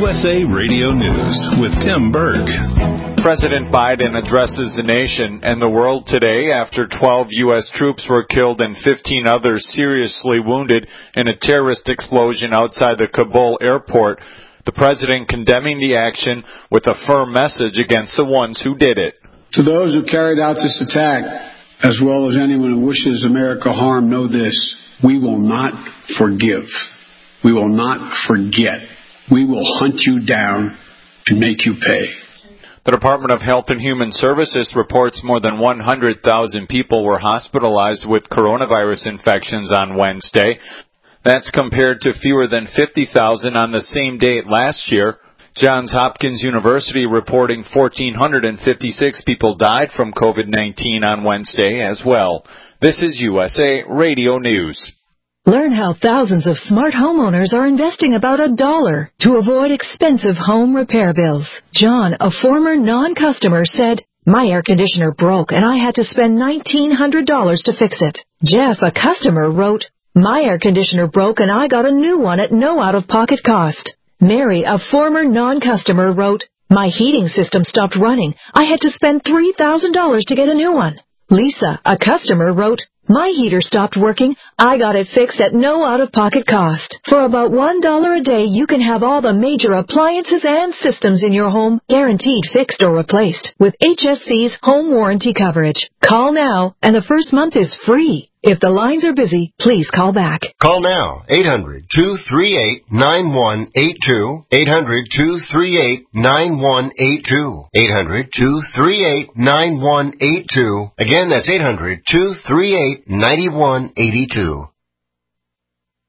USA Radio News with Tim Berg. President Biden addresses the nation and the world today after 12 U.S. troops were killed and 15 others seriously wounded in a terrorist explosion outside the Kabul airport. The president condemning the action with a firm message against the ones who did it. To those who carried out this attack, as well as anyone who wishes America harm, know this: we will not forgive. We will not forget. We will hunt you down and make you pay. The Department of Health and Human Services reports more than 100,000 people were hospitalized with coronavirus infections on Wednesday. That's compared to fewer than 50,000 on the same date last year. Johns Hopkins University reporting 1,456 people died from COVID-19 on Wednesday as well. This is USA Radio News. Learn how thousands of smart homeowners are investing about $1 to avoid expensive home repair bills. John, a former non-customer, said, "My air conditioner broke and I had to spend $1,900 to fix it." Jeff, a customer, wrote, "My air conditioner broke and I got a new one at no out-of-pocket cost." Mary, a former non-customer, wrote, "My heating system stopped running. I had to spend $3,000 to get a new one." Lisa, a customer, wrote, "My heater stopped working. I got it fixed at no out-of-pocket cost." For about $1 a day, you can have all the major appliances and systems in your home guaranteed fixed or replaced with HSC's home warranty coverage. Call now, and the first month is free. If the lines are busy, please call back. Call now, 800-238-9182, 800-238-9182, 800-238-9182. Again, that's 800-238-9182.